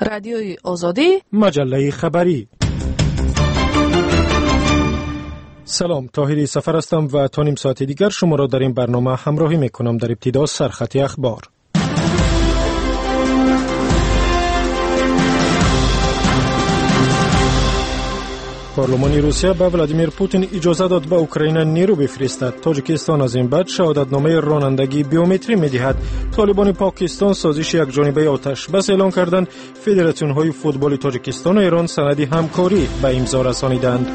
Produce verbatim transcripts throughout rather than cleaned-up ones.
رادیوی آزادی، مجله خبری. سلام، طاهری سفر هستم و تا نیم ساعت دیگر شما را در این برنامه همراهی میکنم. در ابتدا سرخط اخبار. پارلمان روسیه به ولادیمیر پوتین اجازه داد به اوکراین نیرو بفرستد. تاجیکستان از این بعد شهادتنامه رانندگی بیومتری می‌دهد. طالبان پاکستان سازش یک جانبه آتش بس اعلان کردند. فدراسیون های فوتبال تاجیکستان و ایران سندی همکاری به امضا رسانیدند.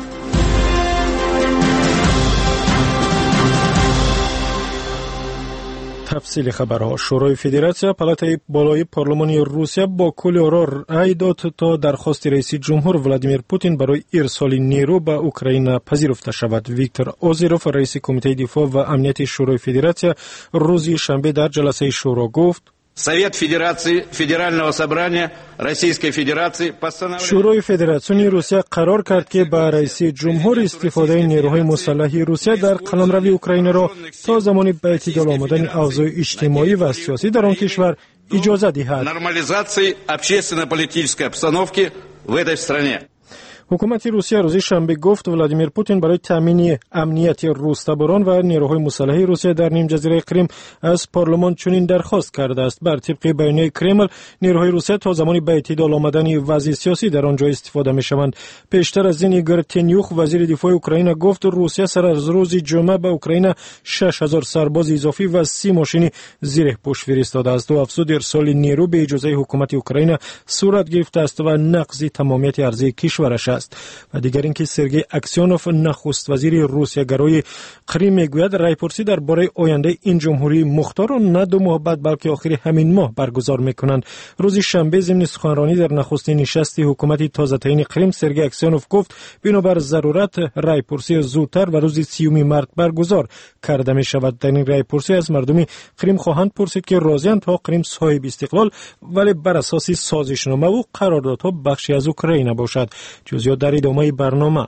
تفصیل خبرها. شورای فدراسیون پالاتای بالای پارلمان روسیه با کل آرا رأی داد تا درخواست رئیس جمهور ولادیمیر پوتین برای ارسال نیرو به اوکراین پذیرفته شود. ویکتور اوزیروف رئیس کمیته دفاع و امنیت شورای فدراسیون روز شنبه در جلسه شورا گفت: Совет Федерации Федерального собрания Российской Федерации постановил. شورای فدراسیون روسیه قرار کرد که با رئیس جمهور استفاده نیروهای مسلح روسیه در قلمرو اوکراین را تا زمانی به اعتدال آمدن اوضاع اجتماعی و سیاسی در آن کشور اجازه دهد. Нормализации общественно-политической обстановки в этой стране. حکومت روسیه روز شنبه گفت ولادیمیر پوتین برای تامین امنیت روستبران و نیروهای مسلح روسیه در نیم جزیره کریم از پارلمان چنین درخواست کرده است. بر طبق بیانیه کرمل، نیروهای روسیه تا زمانی به اعتدال آمدن وضع سیاسی در آنجا استفاده می‌شوند. پیشتر از این ایگور تنیوخ وزیر دفاع اوکراین گفت روسیه سر از روز جمعه به اوکراین شش هزار سرباز اضافی و سی ماشین زیر پوش فرستاده است و افزود ارسال نیرو به اجازه حکومت اوکراین صورت گرفته است و نقض تمامیت ارضی کشورش است. و دیگر اینکه سرگئی اکسیونوف نخست وزیر روسیه گرای کریم میگوید رایپرسی درباره آینده این جمهوری مختار را نه دو ماه بعد بلکه آخر همین ماه برگزار میکنند. روز شنبه ضمن سخنرانی در نخستین نشست حکومت تازه تعیین کریم، سرگئی اکسیونوف گفت بنابر ضرورت رایپرسی زودتر و روز سیوم مارس برگزار کرده می شود. در این رایپرسی از مردم کریم خواهند پرسید که راضی‌اند تا کریم صاحب استقلال ولی بر اساس سازشنامه و قراردادها بخشی از اوکراین باشد. جزئیات در ادامه برنامه.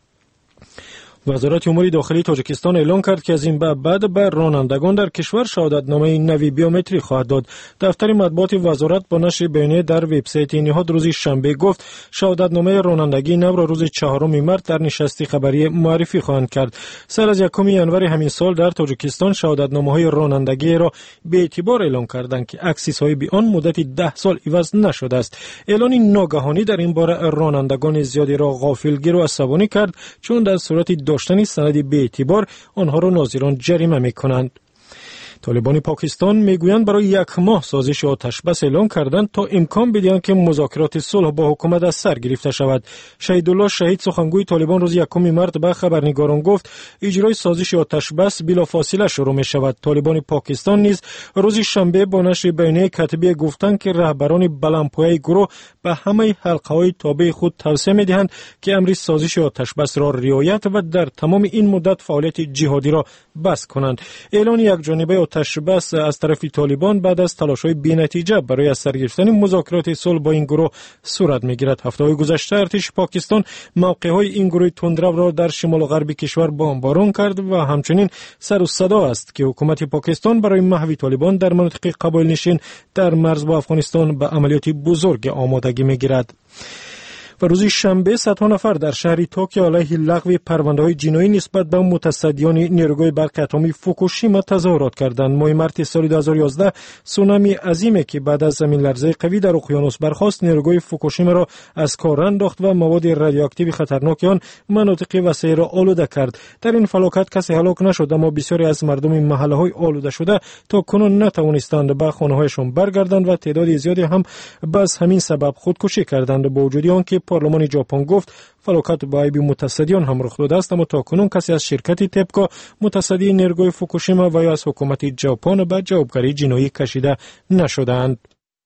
وزارت امور داخلی تاجیکستان اعلام کرد که از این بعد به رانندگان در کشور شهادتنامه نوی بیومتری خواهد داد. دفتر مطبوعات وزارت با نشر بیانیه در وبسایت نهاد روز شنبه گفت شهادتنامه رانندگی نو را روز چهارم مارس در نشست خبری معرفی خواهند کرد. سر از یکم ژانویه همین سال در تاجیکستان شهادتنامه‌های رانندگی را به اعتبار اعلام کردند که اکسیس‌های به آن مدت ده سال عوض نشده است. اعلان ناگهانی در این باره رانندگان زیادی را غافلگیر و عصبانی کرد، چون در صورت داشتن سند به اعتبار آنها را ناظران جریمه می‌کنند. طالبان پاکستان میگویند برای یک ماه سازش آتش بس اعلان کردند تا امکان بدهند که مذاکرات صلح با حکومت از سر گرفته شود. شهیدالله شهید سخنگوی طالبان روز یکم مارس به خبرنگاران گفت اجرای سازش آتش بس بلافاصله شروع می شود. طالبان پاکستان نیز روز شنبه با نشر بیانیه کتبی گفتند که رهبران بلندپایه گروه به همه حلقه‌های تابع خود توصیه می‌دهند که امر سازش آتش بس را رعایت و در تمام این مدت فعالیت جهادی را بس کنند. اعلان یک جانبه آتش بس از طرف طالبان بعد از تلاش‌های بی‌نتیجه برای از سر گرفتن مذاکرات صلح با این گروه صورت می‌گیرد. هفته‌های گذشته ارتش پاکستان موقع‌های این گروه تندرو را در شمال و غرب کشور بمباران کرد و همچنین سر و صدا است که حکومت پاکستان برای محو طالبان در مناطق قبایل نشین در مرز با افغانستان به عملیات بزرگ آمادگی می‌گیرد. و روز شنبه صدها نفر در شهر توکیو علیه لغو پرونده‌های جنایی نسبت به متصدیان نیروگاه برق اتمی فوکوشیما تظاهرات کردند. ماه مارس سال دو هزار و یازده سونامی عظیمی که بعد از زمین لرزه قوی در اقیانوس برخاست نیروگاه فوکوشیما را از کار انداخت و مواد رادیواکتیو خطرناک آن مناطق وسیع را آلوده کرد. در این فلاکت کسی هلاک نشد، اما بسیاری از مردم محله‌های آلوده شده تا کنون نتوانستند به خانه‌هایشان برگردند و تعداد زیادی هم بس همین سبب خودکشی کردند. با وجود آنکه پارلمان ژاپن گفت فلاکت با عیب متصدیان هم رخ داده است، اما تاکنون کسی از شرکت تپکو متصدی نیروگاه فوکوشیما و یا از حکومت ژاپن به جوابگری جنایی کشیده نشدند.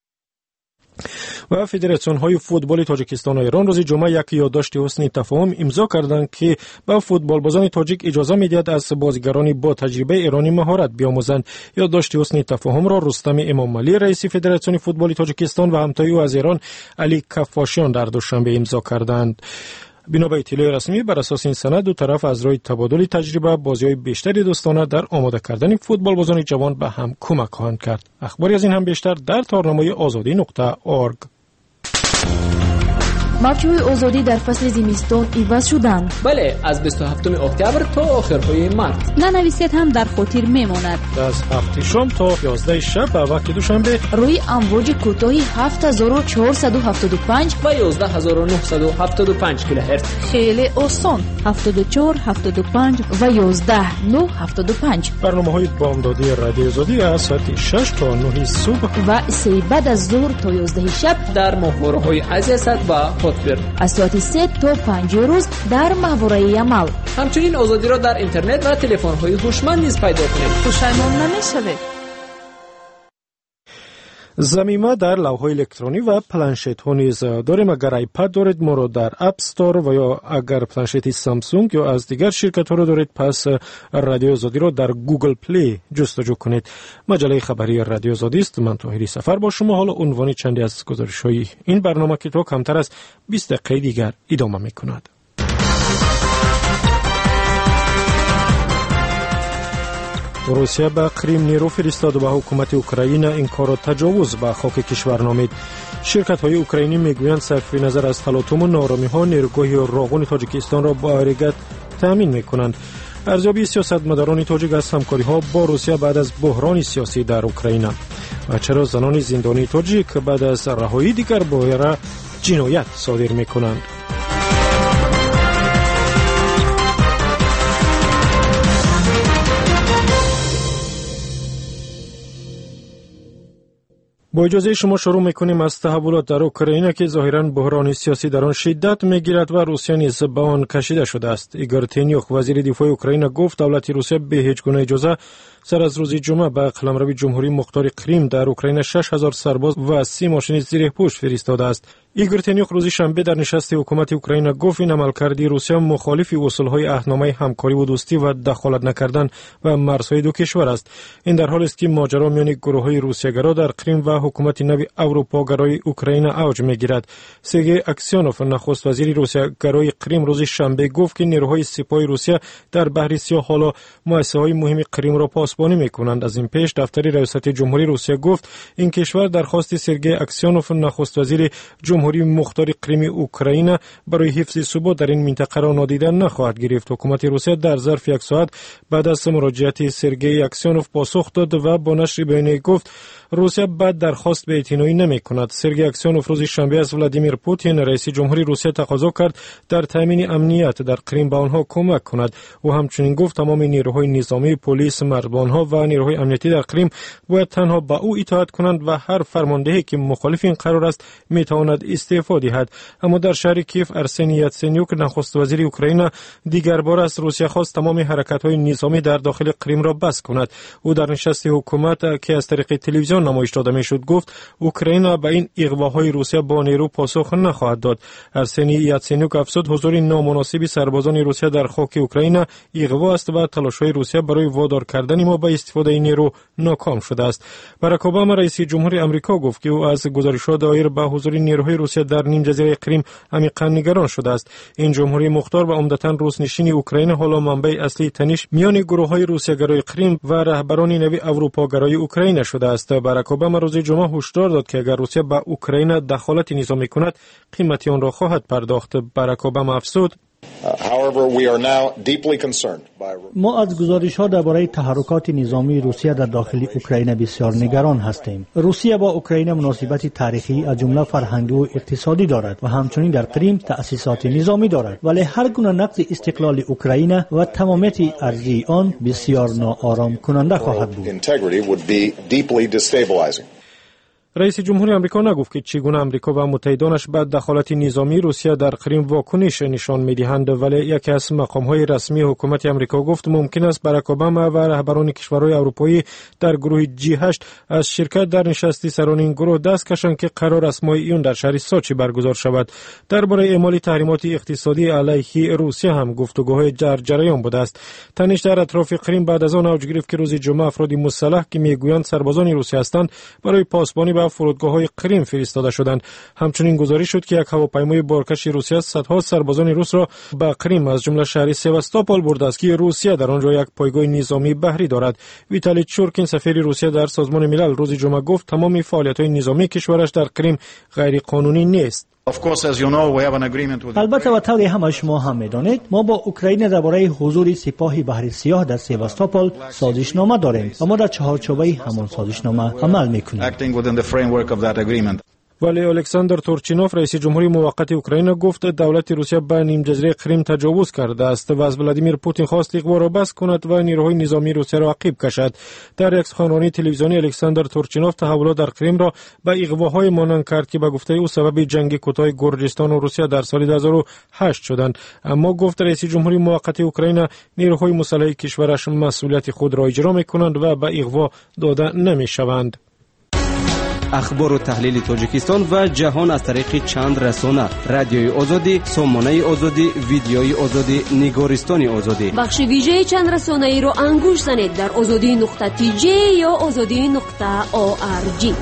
و فدراسیون های فوتبال تاجیکستان و ایران روز جمعه یک یادداشت حسن تفاهم امضا کردند که به فوتبال بازان تاجیک اجازه می‌دهد از بازیگران با تجربه ایرانی مهارت بیاموزند. یادداشت حسن تفاهم را رستم امامعلی رئیس فدراسیون فوتبال تاجیکستان و همتای او از ایران علی کفاشیان در دوشنبه امضا کردند. بنا به اطلاع رسمی بر اساس این سند دو طرف از روی تبادل تجربه بازی‌های بیشتری دوستانه در آماده کردن فوتبال بازان جوان به هم کمک خواهند کرد. اخباری از این هم بیشتر در تارنامه آزادی نقطه اورگ. موجهای آزادی در فصل زمستان عوض شدند. بله، از بیست و هفتم اکتبر تا آخرهای مارس. ننویسید هم در خاطر میماند. از هفت شام تا یازده شب به وقت دوشنبه روی امواج کوتاه هفت هزار و چهارصد و هفتاد و پنج و یازده هزار و نهصد و هفتاد و پنج کیلوهرتز. خیلی آسان. هفتاد و چهار، هفتاد و پنج و یازده نه هفتاد و پنج. برنامه‌های بامدادی رادیو آزادی از ساعت شش تا نه صبح و سه بعد از ظهر تا یازده شب در ماهواره‌های عزیزت و خاطر. از ساعت سه تا پنج روز در ماهواره عمل. همچنین آزادی را در اینترنت و تلفن‌های هوشمند نیز پیدا کنید. پشیمان نمی‌شوید. ضمیمه در لوح‌های الکترونی و پلنشت‌ها نیز داریم. اگر آیپد دارید ما را در اپ استور و یا اگر پلنشت سامسونگ یا از دیگر شرکت‌ها را دارید پس رادیو آزادی را در گوگل پلی جستجو کنید. مجله خبری رادیو آزادی است. من طاهری سفر با شما. حالا عنوان چندی از گزارش‌های این برنامه که تا کمتر از بیست دقیقه دیگر ادامه می‌کند. روسیه به کریم نیرو فرستاد و به حکومت اوکراین این کار را تجاوز به خاک کشور نامید. شرکت‌های اوکراینی میگویند صرف نظر از تلاطم و نارامی‌ها نیروگاه راغون تاجیکستان را با حرکت تامین می‌کنند. ارزیابی سیاستمداران تاجیک از همکاری‌ها با روسیه بعد از بحران سیاسی در اوکراین و چرا زنان زندانی تاجیک بعد از رهایی دیگر بایر جنایت صادر می‌کنند. با اجازه شما شروع میکنیم از تحولات در اوکراین که ظاهراً بحران سیاسی در آن شدت میگیرد و روسیه نیز به آن کشیده شده است. ایگور تینیوخ وزیر دفاع اوکراین گفت دولت روسیه به هیچ گونه اجازه سر از روز جمعه به قلمرو جمهوری مختار کریم در اوکراین شش هزار سرباز و سی ماشین زیر پوش فرستاده است. ایگور تینیوخ روز شنبه در نشست حکومت اوکراین گفت این عملکرد روسیه مخالف اصولهای عهدنامه همکاری و دوستی و دخالت نکردن و مرزهای دو کشور است. این در حالی است که ماجرا میان گروه‌های روسیه‌گرا در کریم و حکومت نو اروپاگرای اوکراین اوج میگیرد. سرگئی اکسیانوف نخست وزیر روسیه‌گرای کریم روز شنبه گفت که نیروهای سپاه روسیه در بحر سیاه حالا مؤسسه‌های مهم کریم را پاسبانی می‌کنند. از این پیش دفتر ریاست جمهوری روسیه گفت این کشور درخواست سرگئی اکسیانوف نخست وزیر جمهوری مختار کریم اوکراین برای حفظ ثبات در این منطقه را نادیده نخواهد گرفت. حکومت روسیه در ظرف یک ساعت بعد از مراجعه سرگئی اکسیانوف پاسخ داد و با نشر بیانیه گفت روسیه بعد درخواست به اعتنایی نمی کند. سرگئی اکسیانوف روز شنبه از ولادیمیر پوتین رئیس جمهوری روسیه تقاضا کرد در تامین امنیت در کریم به آنها کمک کند. او همچنین گفت تمام نیروهای نظامی، پلیس، مرزبانها و نیروهای امنیتی در کریم باید تنها به او اطاعت کنند و هر فرماندهی که مخالف این قرار است می تواند استعفا دهد. اما در شهر کیف ارسنی یاتسنیوک نخست وزیر اوکراین دیگر بار از روسیه خواست تمام حرکت‌های نظامی در داخل کریم را بس کند. او در نشست حکومت که از طریق تلویزیون نمایش داده میشد گفت اوکراین به این اغواهای روسیه با نیرو پاسخ نخواهد داد. ارسنی یاتسنیوک افزود حضور نامناسب سربازان روسیه در خاک اوکراین اغوا است و تلاش‌های روسیه برای وادار کردن ما به استفاده نیرو ناکام شده است. باراک اوباما رئیس جمهوری آمریکا گفت که او از گزارش‌ها دایر به حضور نیروهای روسیه در نیم جزیره کریم عمیقاً نگران شده است. این جمهوری مختار و عمدتاً روس‌نشین اوکراین حالا منبع اصلی تنش میان گروه‌های روسیه‌گرای کریم و رهبران نوی اروپاگرای اوکراین شده است. باراک اوباما روز جمعه هشدار داد که اگر روسیه به اوکراین دخالت نظامی کند قیمت آن را خواهد پرداخت. باراک اوباما افزود ما از گزارش‌ها درباره تحرکات نظامی روسیه در داخل اوکراین بسیار نگران هستیم. روسیه با اوکراین مناسبت تاریخی از جمله فرهنگی و اقتصادی دارد و همچنین در کریم تأسیسات نظامی دارد، ولی هر گونه نقض استقلال اوکراین و تمامیت ارضی آن بسیار ناآرام کننده خواهد بود. رئیس جمهوری آمریکا نگفت که چگونه آمریکا و متحدانش بعد دخالت نظامی روسیه در کریم واکنش نشان می‌دهند، ولی یکی از مقام‌های رسمی حکومت آمریکا گفت ممکن است باراک اوباما و رهبران کشورهای اروپایی در گروه جی هشت از شرکت در نشست سران این گروه دست کشند که قرار است ماه ایون در شهر سوچی برگزار شود. درباره اعمال تحریمات اقتصادی علیه روسیه هم گفتگوهای در جریان بوده است. تنش در اطراف کریم بعد از آن اوج گرفت که روز جمعه افرادی مسلح که میگویند سربازان روسیه هستند برای پاسبانی به فرودگاه‌های کریم فرستاده شدند. همچنین گزارش شد که یک هواپیمای بارکش روسیه صدها سربازان روس را به کریم از جمله شهر سواستوپول برده است که روسیه در آنجا یک پایگاه نظامی بحری دارد. ویتالی چورکین سفیر روسیه در سازمان ملل روز جمعه گفت تمام فعالیت‌های نظامی کشورش در کریم غیر قانونی نیست. البته و طوری همه شما هم میدانید ما با اوکراین درباره حضور سپاه بحر سیاه در سیواستوپول سازشنامه داریم و ما در چهارچوبه همان سازشنامه عمل میکنیم. ولی الکساندر تورچینوف رئیس جمهوری موقت اوکراین گفت دولت روسیه به نیم جزیره کریم تجاوز کرده است و از ولادیمیر پوتین خواست اقوا را بس کند و نیروهای نظامی روسیه را عقب کشد. در یک سخنرانی تلویزیونی الکساندر تورچینوف تحولات در کریم را به اقواهای مانند کرد که به گفته او سبب جنگ کوتاه گرجستان و روسیه در سال دو هزار و هشت شدند. اما گفت رئیس جمهوری موقت اوکراین نیروهای مسلح کشورش مسئولیت خود را اجرا می‌کنند و به اقوا داده نمی‌شوند. اخبار و تحلیل تاجیکستان و جهان از طریق چند رسانه: رادیوی آزادی، سامانه آزادی، ویدیوی آزادی، نگارستان آزادی. بخش ویژه چند رسانه ای را انگوش زنید در آزادی نقطه تی جی یا آزادی نقطه او آر جی.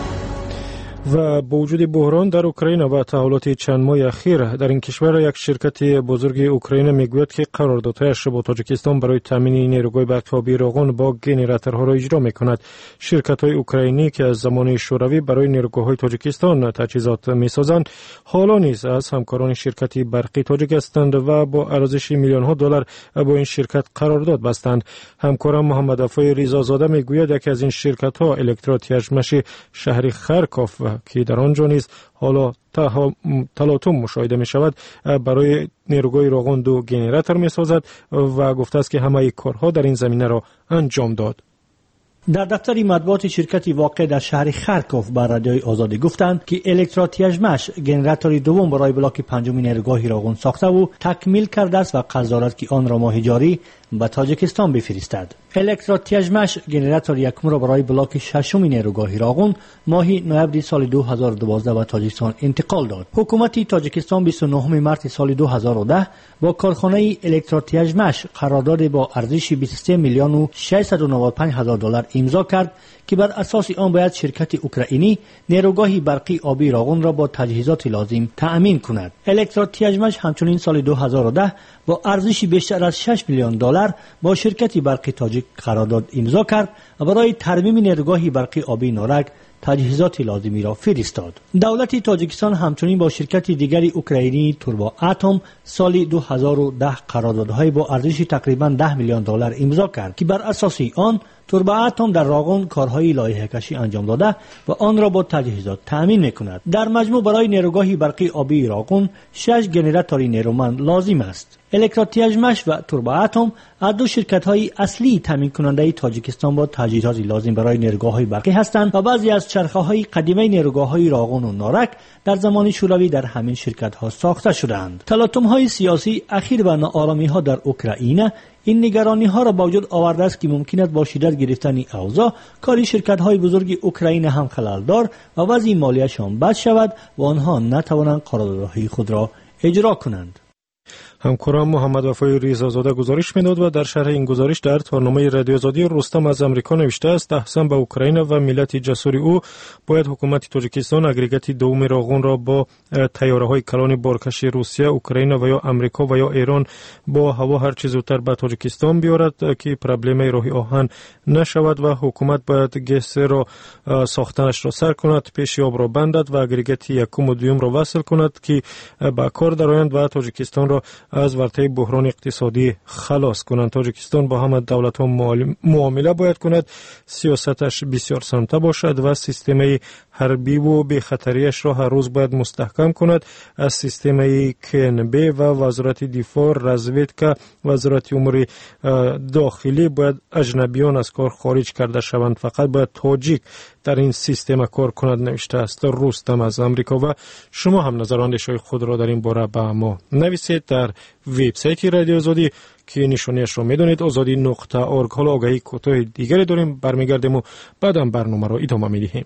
و با وجود بحران در اوکراین و تحولات چند ماه اخیر در این کشور، یک شرکت بزرگ اوکراین میگوید که قراردادهایش با تاجیکستان برای تامین نیروگاه برق آبی راغون با گنراتورها را اجرا میکند. شرکت‌های اوکراینی که از زمان شوروی برای نیروگاه‌های تاجیکستان تجهیزات میسازند، حالا نیز از همکاران شرکت برقی تاجیک هستند و با ارزش میلیون‌ها دلار با این شرکت قرارداد بستند. همکارم محمد افای ریزازاده میگوید یکی از این شرکت‌ها الکتراتیاژمش شهر خارکوف که در آنجا نیز حالا تلاطم مشاهده می شود برای نیروگاه راغون دو گنراتور می سازد و گفته است که همه کارها در این زمینه را انجام داد. در دفتر مطبوعات شرکتی واقع در شهر خارکوف به رادیوی آزادی گفتند که الکتراتیاژمش گنراتوری دوم برای بلاک پنجم نیروگاه راغون ساخته و تکمیل کرده است و قصد دارد که آن را ماه جاری به تاجیکستان بفرستد. الکتراتیاژمش گنراتور یکم را برای بلاک ششم نیروگاه راغون ماه نوامبر سال دو هزار و دوازده به تاجیکستان انتقال داد. حکومت تاجیکستان بیست و نهم مارس سال دو هزار و ده با کارخانه الکتراتیاژمش قرارداد با ارزش بیست و سه میلیون و ششصد و نود و پنج هزار دلار امضا کرد که بر اساس آن باید شرکت اوکراینی نیروگاه برقی آبی راغون را با تجهیزات لازم تأمین کند. الکتراتیاژمش همچنین سال دو هزار و ده با ارزش بیشتر از شش میلیون دلار با شرکت برقی تاجیک قرارداد امضا کرد و برای ترمیم نیروگاه برقی آبی نارک تجهیزات لازمی را فرستاد. دولت تاجیکستان همچنین با شرکت دیگری اوکراینی توربا اتم سال دو هزار و ده قراردادهای با ارزش تقریبا ده میلیون دلار امضا کرد که بر اساس آن توربا اتم در راغون کارهای لایحه کشی انجام داده و آن را با تجهیزات تأمین میکند. در مجموع برای نیروگاه برقی آبی راغون شش گنراتور نیرومند لازم است. الکتراتیاژمش و توربا اتم از دو شرکت‌های اصلی تامین کننده تاجیکستان با تجهیزات لازم برای نیروگاه‌های برقی هستند و بعضی از چرخه‌های قدیمی نیروگاه‌های راغون و نارک در زمان شوروی در همین شرکت‌ها ساخته شدند. تلاطم‌های سیاسی اخیر و ناآرامی‌ها در اوکراین این نگرانی‌ها را با وجود آورده است که ممکن است با شدت گرفتن اوضاع کاری شرکت‌های بزرگ اوکراین هم خلل‌دار و وضع مالیشان بد شود و آنها نتوانند قراردادهای خود را اجرا کنند. همکارم محمد وفای ریزازاده گزارش می‌داد و در شرح این گزارش در تارنامه رادیو آزادی رستم از امریکا نوشته است: تحسین به اوکراین و ملت جسور او باید حکومت تاجیکستان اگریگات دوم راغون را با طیاره‌های کلان بارکش روسیه، اوکراین و یا امریکا و یا ایران با هوا هر چیز زودتر به تاجیکستان بیارد که پروبلم راه آهن نشود و حکومت باید گس را ساختنش را سر کند، پیش آب را بندد و اگریگات یکم و دوم را وصل کند که با کار درآیند و تاجیکستان را از ورطه بحران اقتصادی خلاص کنند. تاجیکستان با همه دولت‌ها معامله باید کند، سیاستش بسیار سمته باشد و سیستم حربی و بی خطریش را هر روز باید مستحکم کند. از سیستم کنبه و وزارت دفاع، رزویدکا، وزارت امور داخلی باید اجنبیان از کار خارج کرده شوند. فقط باید تاجیک در این سیستم کار کند، نوشته است رستم از امریکا. و شما هم نظر و اندیشه‌های خود را در این باره به ما نویسید در وبسایت رادیو آزادی که نشانیش را میدونید آزادی نقطه اورگ. حالا آگهی کوتاه دیگری داریم، برمیگردیم و بعدم برنامه را ادامه میدهیم.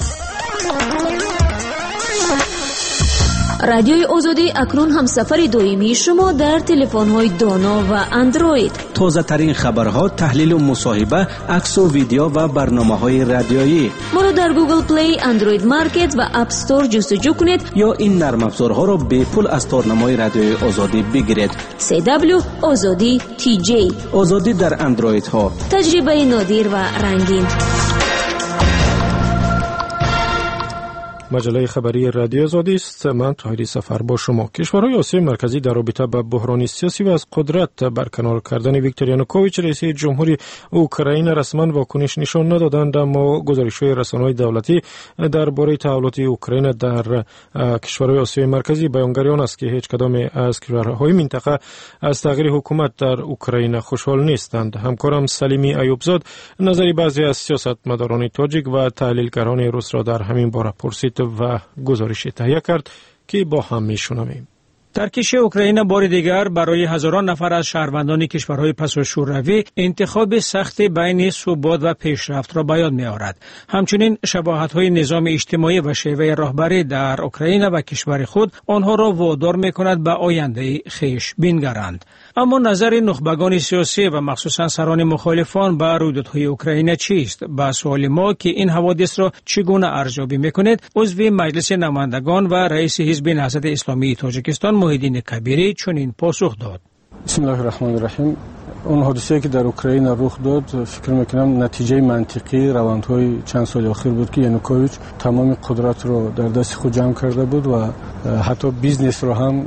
رادیوی آزادی اکنون هم سفر دائمی شما در تلفن‌های دانا و اندروید. تازه ترین خبرها، تحلیل و مصاحبه، عکس و ویدیو و برنامه‌های رادیویی. ما را در گوگل پلی، اندروید مارکت و اپ استور جستجو کنید یا این نرم افزارها را به پول از تارنمای رادیوی آزادی بگیرید. سی دبلیو آزادی تی جی. آزادی در اندروید ها. تجربه نادر و رنگین. مجله خبری رادیو آزادی است. من طاهری سفر با شما. کشورهای آسیای مرکزی در رابطه با بحران سیاسی و از قدرت برکنار کردن ویکتور یانوکوویچ رئیس جمهوری اوکراین رسما واکنش نشان ندادند، اما گزارش‌های رسانه‌های دولتی درباره تحولات اوکراین در کشورهای آسیای مرکزی بیانگر آن است که هیچ کدام از کشورهای منطقه از تغییر حکومت در اوکراین خوشحال نیستند. همکارم سلیمی ایوبزاد نظری بعضی از سیاستمداران تاجیک و تحلیلگران روس را در همین باره پرسید و گزارشی تهیه کرد که با هم میشنویم. ترکیش اوکراین بار دیگر برای هزاران نفر از شهروندان کشورهای پسا شوروی انتخاب سخت بین ثبات و پیشرفت را به یاد می‌آورد. همچنین شباهت‌های نظام اجتماعی و شیوه راهبری در اوکراین و کشور خود آنها را وادار می‌کند به آینده خویش بنگرند. اما نظر نخبگان سیاسی و مخصوصا سران مخالفان به رویدادهای اوکراین چیست؟ با سوال ما که این حوادث را چگونه ارزیابی می‌کنید، عضو مجلس نمایندگان و رئیس حزب نهضت اسلامی تاجیکستان محیدین کبیری چنین پاسخ داد. بسم الله الرحمن الرحیم. اون حادثه‌ای که در اوکراین رخ داد فکر می‌کنم نتیجه منطقی روندهای چند سال اخیر بود که یانوکوویچ تمام قدرت رو در دست خود جمع کرده بود و حتی بیزنس رو هم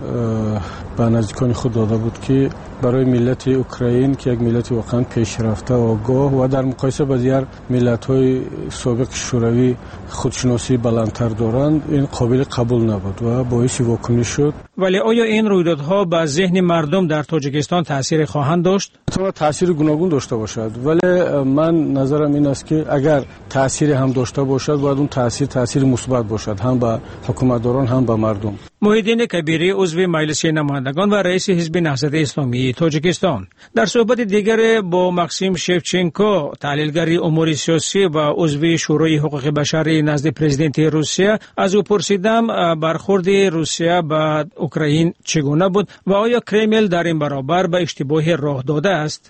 به نزدیکان خود داده بود که برای ملت اوکراین که یک ملت واقعا پیشرفته و آگاه و در مقایسه با دیگر ملت‌های سابق شوروی خودشناسی بلندتر دارند این قابل قبول نبود و باعث واکنش شد. ولی آیا این رویدادها به ذهن مردم در تاجیکستان تأثیر خواهند داشت؟ میتونه تأثیر گوناگون داشته باشد، ولی من نظرم این است که اگر تأثیر هم داشته باشد باید اون تأثیر تأثیر مثبت باشد، هم به حکومتداران هم به مردم. محیدین کبیری عضو مجلس نمایندگان و رئیس حزب نهضت اسلامی تاجیکستان در صحبت دیگر با ماکسیم شفچنکو تحلیلگر امور سیاسی و عضو شورای حقوق بشر نزد پرزیدنت روسیه از او پرسیدم برخورد روسیه به اوکراین چگونه بود و آیا کرمل در این برابر به اشتباه راه داده است؟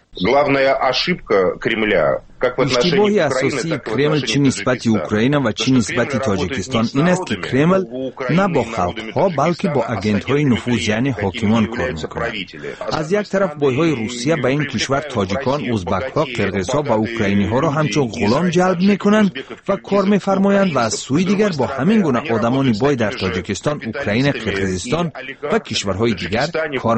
اشتباهی اساسی کرمل چه نسبت اوکراین و چه نسبت تاجیکستان این است که کرمل نه با خلقها بلکه با اگنت‌های نفوذ یعنی حاکمان کار می‌کند. از یک طرف بایهای روسیه به این کشور تاجیکان، ازبک‌ها، قرقیزها و اوکراینی‌ها را همچون غلام جلب می‌کنند و کار می‌فرمایند و از سوی دیگر با همین گونه آدمان بای در تاجیکستان، اوکراین، قرقیزستان و کشورهای دیگر کار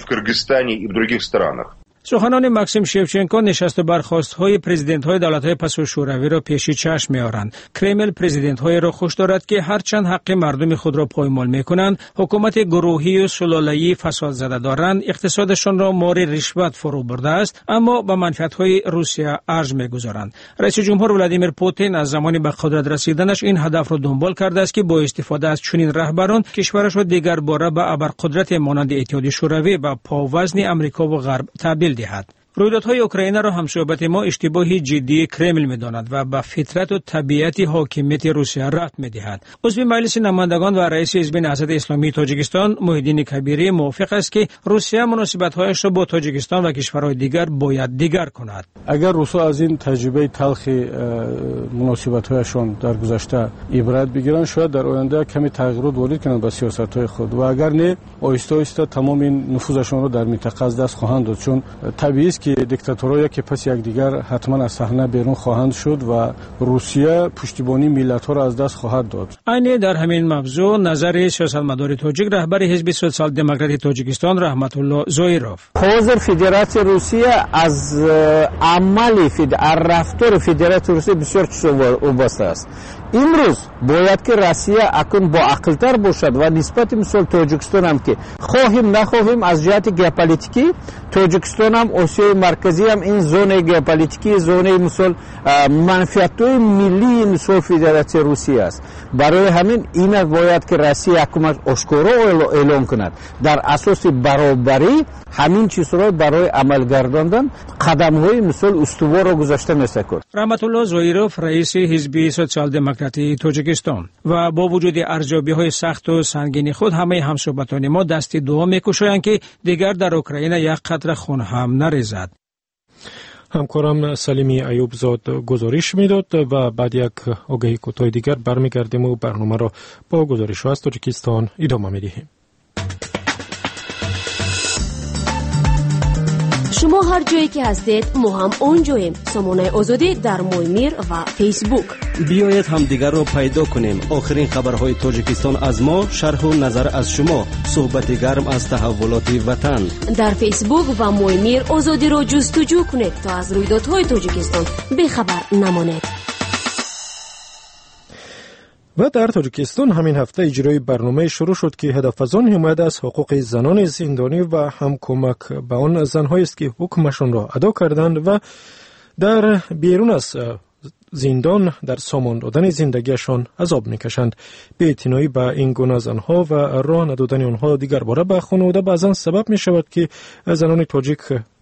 می‌کنند. سخنان ماکسیم شفچنکو نشست و برخاست‌های پرزیدنت‌های دولت‌های پسا شوروی را پیش چشم می‌آورند. کرمل پرزیدنت‌های را خوش دارد که هرچند حق مردم خود را پایمال می‌کنند، حکومت گروهی و سلاله‌ای فساد زده دارند، اقتصادشان را مار رشوت فرو برده است، اما به منفعت‌های روسیه ارج می‌گذارند. رئیس جمهور ولادیمیر پوتین از زمانی به قدرت رسیدنش این هدف را دنبال کرده است که با استفاده از چنین رهبران کشورش را دیگر باره به ابرقدرت مانند اتحادیه شوروی و پاوزن آمریکا و غرب تبدیل دهد. رویدادهای اوکراین را همصحبت ما اشتباهی جدی کرمل می‌داند و به فطرت و طبیعت حاکمیت روسیه ربط می‌دهد. عضو مجلس نمایندگان و رئیس حزب نهضت اسلامی تاجیکستان محیدین کبیری موافق است که روسیه مناسبت‌هایش را با تاجیکستان و کشورهای دیگر باید دیگر کند. اگر روس‌ها از این تجربه تلخ مناسبت‌هایشان در گذشته عبرت بگیرند شاید در آینده کمی تغییرات وارد کنند به سیاست‌های خود و اگر نه آهسته آهسته تمام این نفوذشان را در منطقه از دست خواهند داد، چون طبیعی است که دیکتاتورها یکی پس یک دیگر حتما از صحنه بیرون خواهند شد و روسیه پشتیبانی ملت‌ها را از دست خواهد داد. عین در همین موضوع نظر سیاستمدار تاجیک رهبر حزب سوسیال دموکرات تاجیکستان رحمت الله زویروف. حاضر فدراسیون روسیه از عمل فد رفتار فدراسیون روسیه بسیار وابسته است. امروز باید که روسیه اکنون با عقل‌تر باشد و نسبت مثال تاجیکستان هم که خواهیم نخواهیم از جهت ژئوپلیتیکی تاجیکستان هم آسیای مرکزی هم این زون ژئوپلیتیکی زون مثال منفعت‌های ملی مثال فدراسیون روسیه است. برای همین این باید که روسیه حکومت آشکارا اعلام کند در اساس برابری همین چیزها را برای عمل گرداندن قدم‌های مثال استوار را گذاشته می‌سکند. رحمت الله زویروف رئیس حزب سوسیال دموکراتی تاجیکستان و با وجود ارزیابی‌های سخت و سنگین خود همه همصحبتان ما دست دعا می‌کشند که دیگر در اوکراین یک قطره خون هم نریزد. همکارم سلیمی ایوبزاد گزارش میداد و بعد یک آگهی کوتاه دیگر برمیگردیم و برنامه را با گزارش از تاجیکستان ادامه میدهیم. شما هر جایی که هستید ما هم اونجاییم. سامانه آزادی در مویمیر و فیسبوک. بیایید همدیگر رو پیدا کنیم. آخرین خبرهای تاجیکستان از ما، شرح و نظر از شما، صحبت گرم از تحولات وطن. در فیسبوک و مویمیر آزادی رو جستجو کنید تا از رویدادهای تاجیکستان بیخبر نمانید. و در تاجیکستان همین هفته اجرای برنامه شروع شد که هدف از آن حمایت از حقوق زنان زندانی و هم کمک به آن زن‌هایی است که حکمشان را ادا کردند و در بیرون از زندان در سامان دادن زندگیشان عذاب میکشند. بی‌اعتنایی به این گونه زنها و راه ندادن آنها دیگر باره به خانواده بعضا سبب می شود که زنان تاجیک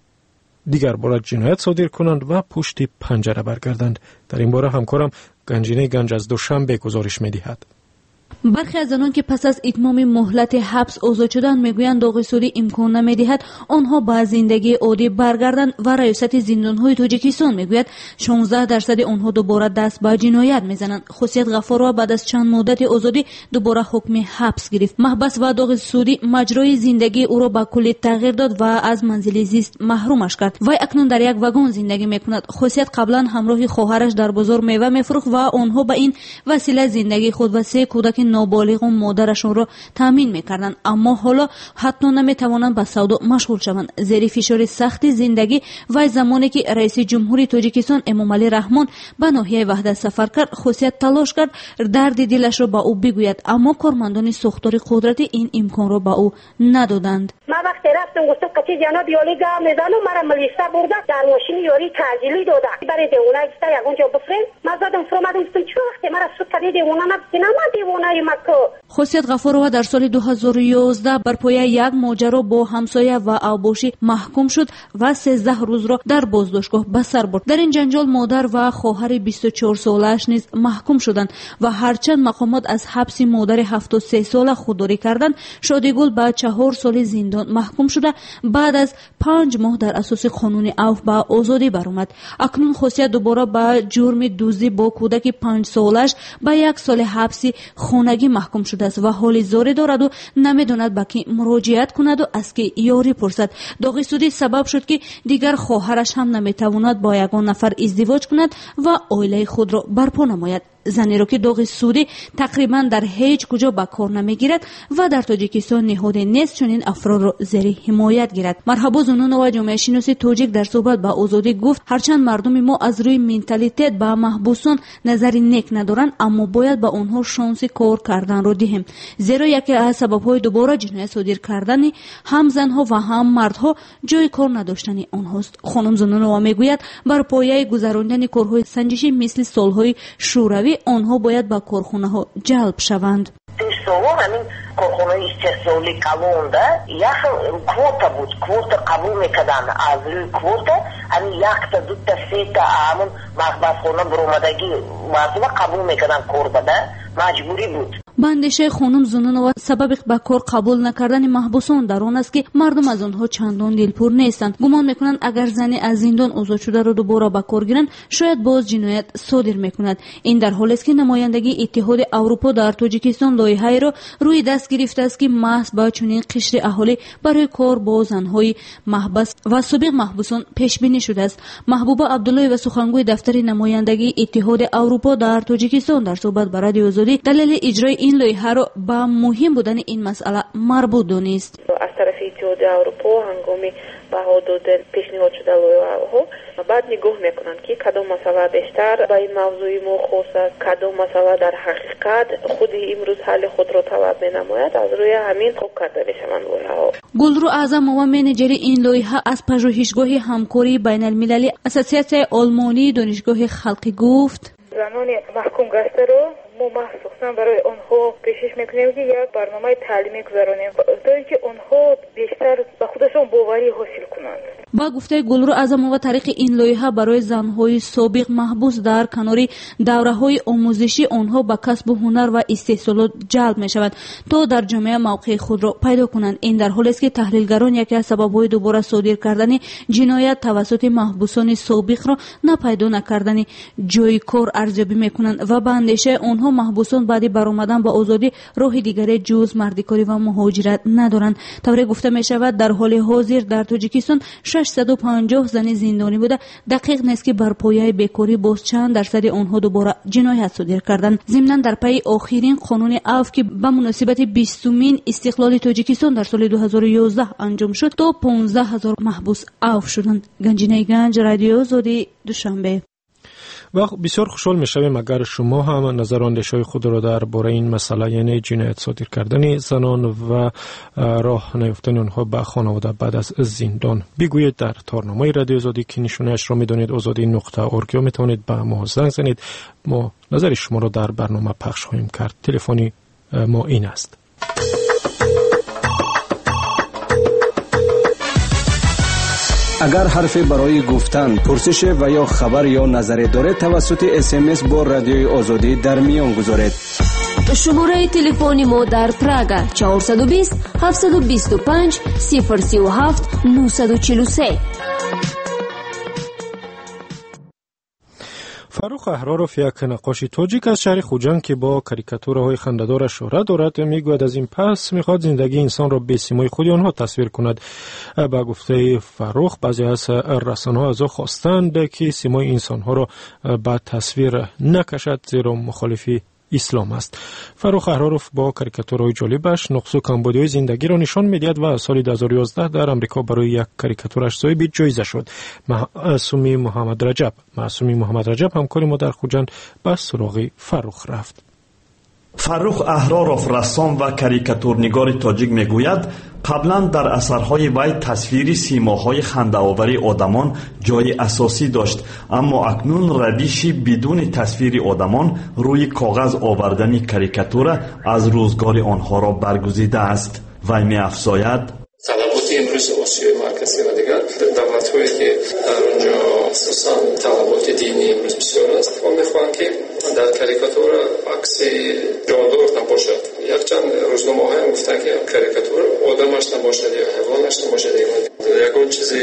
دیگر باره جنایت صادر کنند و پشت پنجره برگردند. در این باره همکارم گنجینه گنج از دوشنبه گزارش می‌دهد. برخی از آنان که پس از اتمام مهلت حبس آزاد شدند میگویند داغ سودی امکان نمیدهد آنها به زندگی عادی برگردند و ریاست زندان‌های تاجیکستان میگوید شانزده درصد آنها دوباره دست به جنایت میزنند. خورشید غفارова بعد از چند مدت آزادی دوباره حکم حبس گرفت. محبس و داغ سودی مجرای زندگی او را به کلی تغییر داد و از منزل زیست محرومش کرد. وی اکنون در یک واگن زندگی میکند. خورشید قبلا همراه خواهرش در بازار میوه میفروخت و آنها به این وسیله زندگی خود و سه کودک نابالغ و مادرشون را تامین میکردند، اما حالا حتی نمیتوانند به سودا مشغول شوند. زیر فشار سخت زندگی و زمانی که رئیس جمهوری تاجیکستان امامعلی رحمان به ناحیه وحدت سفر کرد، خورشید تلاش کرد درد دلش را به او بگوید، اما کارمندان ساختار قدرت این امکان را به او ندادند. ما وقتی رفتم گفتم که جناب یالی گام میزنم مرا ملیسا برده در ماشین یاری تعجیلی داده برای دیوونه است اونجا بفرین. ما زدم فرمادم گفتم چه وقتی مرا سود کردی دیوونه نبودی ما دیوونه مکو. خورشید غفارova در سال دو هزار و یازده بر پایه یک ماجرا با همسایه و اوباشی محکوم شد و سیزده روز را در بازداشتگاه به سر برد. در این جنجال مادر و خواهر بیست و چهار سالش نیز محکوم شدند و هرچند مقامات از حبس مادر هفتاد و سه ساله خودداری کردند، شادیگل به چهار سال زندان محکوم شده بعد از پنج ماه در اساس قانون عفو به آزادی برآمد. اکنون خورشید دوباره به جرم دزدی با کودک پنج سالش به یک سال حبس خانگی محکوم شده است و حال زاری دارد و نمیداند به کی مراجعت کند و از کی یاری پرسد. داغ سودی سبب شد که دیگر خواهرش هم نمیتواند با یگان نفر ازدواج کند و عائله خود را برپا نماید. زنی را که داغ سودی تقریبا در هیچ کجا به کار نمیگیرد و در تاجیکستان نهاده نیست چنین افراد را زیر حمایت گیرد. مرحبا زنان و جامعه شناسی تاجیک در صحبت با آزادی گفت هرچند مردم ما از روی منتالیته به محبوسان نظری نیک ندارند، اما باید به آنها شانس کار کردن را دهیم، زیرا یکی از سبب‌های دوباره جنایت صادر کردن هم زنها و هم مردها جای کار نداشتن آنهاست. خانم زنانова میگوید بر پایه گذراندن کارهای سنجشی مثل سالهای شوروی آنها باید به کارخانه ها جلب شوند. دوستان همین کارخانه استحصالی کلونده یک کوتا بود، کوتا قبول میکردن. از روی کوتا همین یک تا دو تا سه تا همون محبس خانه برامدگی مردم قبول میکردن کار بده مجبوری بود. بندشه خانم زنانова سبب به کار قبول نکردن محبوسان در آن است که مردم از آنها چندان دلپور نیستند. گمان میکنند اگر زنی از زندان آزاد شده را دوباره به کار گیرند شاید باز جنایت صادر میکند. این در حالی است که نمایندگی اتحاد اروپا در تاجیکستان لایحه‌ای را روی دست گرفته است که محض با چنین قشر اهالی برای کار با زنهای محبس و سابق محبوسان پیش بینی شده است. محبوبه عبدالله و سخنگوی دفتر نمایندگی اتحاد اروپا در تاجیکستان در صحبت با رادیو آزادی دلیل اجرای این لایحه را به مهم بودن این مسئله مربوط دانست. از طرف اتحاد اروپا هنگامی بها داده پیشنهاد شده لایحه‌ها بعد نگاه میکنند که کدام مسئله بیشتر به این موضوع ما خاص است، کدام مسئله در حقیقت خود امروز حل خود را طلب مینماید، از روی همین خوب کرده میشوند لایحه‌ها. گلرو اعظم و منیجر این لایحه از پژوهشگاه همکاری بین المللی اساسیاسیون آلمانی دانشگاه خلقی گفت زنان محکوم گشته رو ما مخصوصا برای آنها پیشش میکنیم که یک برنامه تعلیمی گذرانیم تا اینکه آنها بیشتر به خودشون باوری حاصل کنند. با گفته گلرو اعظمova طریق این لایحه برای زنهای سابق محبوس در کنار دوره‌های آموزشی آنها به کسب هنر و استحصالات جلب میشود تا در جامعه موقع خود را پیدا کنند. این در حالی است که تحلیلگران یکی از سبب‌های دوباره صادر کردن جنایت توسط محبوسان سابق را ناپیدا نکردن جای کار ارزیابی میکنند و به اندیشه آنها آنها محبوسان بعد برآمدن با آزادی راه دیگری جز مردکاری و مهاجرت ندارند. طوری گفته می شود در حال حاضر در تاجیکستان ششصد و پنجاه زن زندانی بوده. دقیق نیست که بر پایه بیکاری باز چند درصد آنها دوباره جنایت صادر کردند. ضمن در پی آخرین قانون عفو که به مناسبت بیستمین استقلال تاجیکستان در سال دو هزار و یازده انجام شد تا پانزده هزار محبوس عفو شدند. گنجینه گنج، رادیو آزادی، دوشنبه. و بسیار خوشحال میشویم اگر شما هم نظر و اندیشه‌های خود را درباره این مسئله، یعنی جنایت صادر کردن زنان و راه نیافتن آنها به خانواده بعد از زندان بگویید. در تارنامه رادیو آزادی که نشونه‌اش را میدونید آزادی نقطه اورگ میتونید به ما زنگ زنید. ما نظر شما را در برنامه پخش خواهیم کرد. تلفنی ما این است: اگر حرفی برای گفتن، پرسش و یا خبر یا نظری دارید توسط اس ام اس با رادیوی آزادی در میان گذارید. شماره تلفن ما در پراگ چهارصد و بیست هفتصد و بیست و پنج صفر سی و هفت نهصد و چهل و سه. فاروق احرارов یک نقاش تاجیک از شهر خوجند که با کاریکاتورهای خنده‌دار شهرت دارد میگوید از این پس میخواد زندگی انسان را به سیمای خود آنها تصویر کند. با گفته فاروق بعضی از رسانه‌ها از او خواستند که سیمای انسانها را به تصویر نکشد زیرا مخالفی اسلام است. فاروق احرارов با کاریکاتورهای جالبش نقص و کمبودی‌های زندگی را نشان می‌دهد و سال دو هزار و یازده در آمریکا برای یک کاریکاتورش صاحب جایزه شد. معصومی محمد رجب معصومی محمد رجب همکار ما در خوجند به سراغ فاروق رفت. فاروق احرارов رسام و کاریکاتورنگار تاجیک میگوید قبلا در اثرهای وی تصویری سیماهای خنده‌آوری آدمان جای اساسی داشت، اما اکنون روشی بدون تصویر آدمان روی کاغذ آوردن کاریکاتور از روزگار آنها را برگزیده است. وی می‌افزاید طلبات امروز آسیای مرکزی و دیگر دولت‌هایی که در اونجا اساساً طلبات دینی امروز بسیار است و می‌خواهند که در کاریکاتور عکس جاندار نباشد. یک چند روزنامه های هم گفتن که کاریکاتور آدمش نباشد یا حیوانش نباشد، یکون چیزی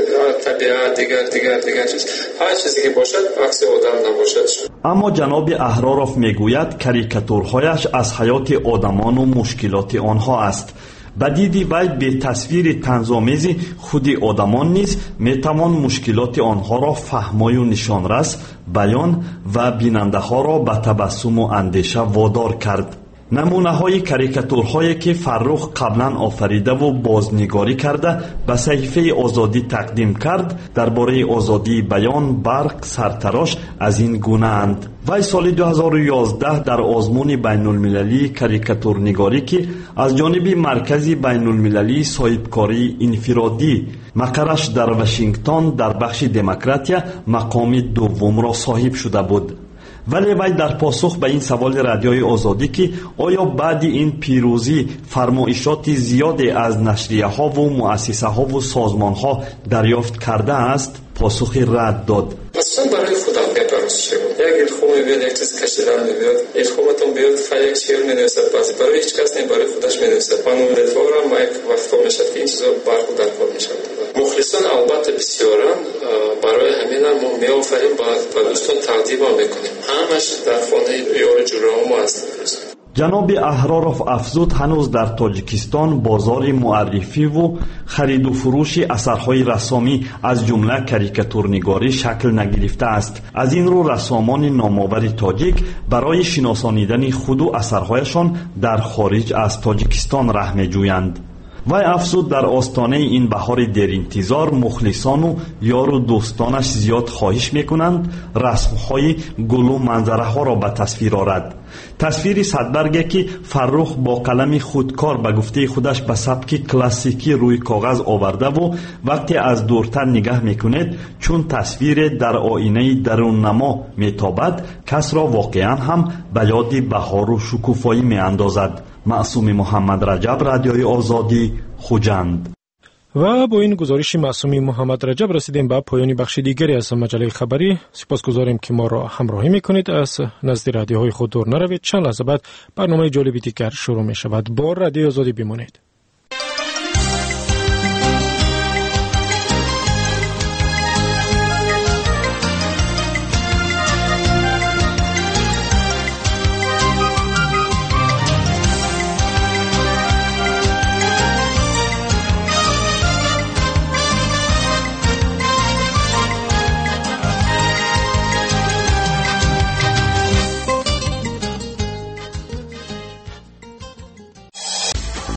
طبیعت دیگر دیگر دیگر چیز، هر چیزی که باشد عکس آدم نباشد. اما جناب احرارov میگوید کاریکاتورهایش از حیات آدمان و مشکلات آنها است. بدیدی وی به تصویر طنزآمیز خود آدمان نیز میتوان مشکلات آنها را فهمای و نشانرس بیان و بیننده ها را به تبسم و اندیشه وادار کرد. نمونه های کاریکاتورهایی که فاروق قبلا آفریده و بازنگاری کرده به صحیفه آزادی تقدیم کرد درباره آزادی بیان، برق، سرتراش از این گونه اند. وی سال دو هزار و یازده در آزمون بین المللی کاریکاتورنگاری که از جانب مرکز بین المللی صاحبکاری انفرادی مقرش در واشنگتن در بخش دموکراتیا مقام دوم را صاحب شده بود. ولی وی در پاسخ به این سوال رادیوی آزادی که آیا بعد این پیروزی فرمایشات زیادی از نشریه ها و مؤسسه ها و سازمان ها دریافت کرده است، پاسخی رد داد. اصلا برای خودم بپرسید یک الخوم بیاد یک چیز کشیدن بیاد الخومتون بیاد فیک شعر مینویسد بعضی برای هیچ کس نه برای خودش مینویسد. من امیدوارم یک وقتا میشد که این چیزا برخورد در کار میشد. مخلصان البته بسیارن، برای همین ما میآفریم با دوستان تقدیم میکنیم. همش در خانه یار جورام هستند. جناب احرارov افزود هنوز در تاجیکستان بازار معرفی و خرید و فروش اثرهای رسامی از جمله کاریکاتورنگاری شکل نگرفته است. از این رو رسامان نامآور تاجیک برای شناسانیدن خود و اثرهایشان در خارج از تاجیکستان ره می‌جویند. وی افزود در آستانه این بهار در انتظار مخلصان و یار و دوستانش زیاد خواهش میکنند رسمهای گل و منظره ها را به تصویر آورد. تصویر صدبرگه که فاروق با قلم خودکار به گفته خودش به سبک کلاسیکی روی کاغذ آورده و وقتی از دورتر نگاه میکنید چون تصویر در آینه درون نما میتابد کس را واقعا هم به یاد بهار و شکوفایی میاندازد. معصومی محمد رجب، رادیوی آزادی، خوجند. و با این گزارش معصومی محمد رجب رسیدیم به پایان بخش دیگری از مجله خبری. سپاسگزاریم که ما را همراهی میکنید. از نزد رادیوهای خود دور نروید. چند لحظه بعد برنامه جالبی دیگر شروع می شود. با رادیو آزادی بمانید.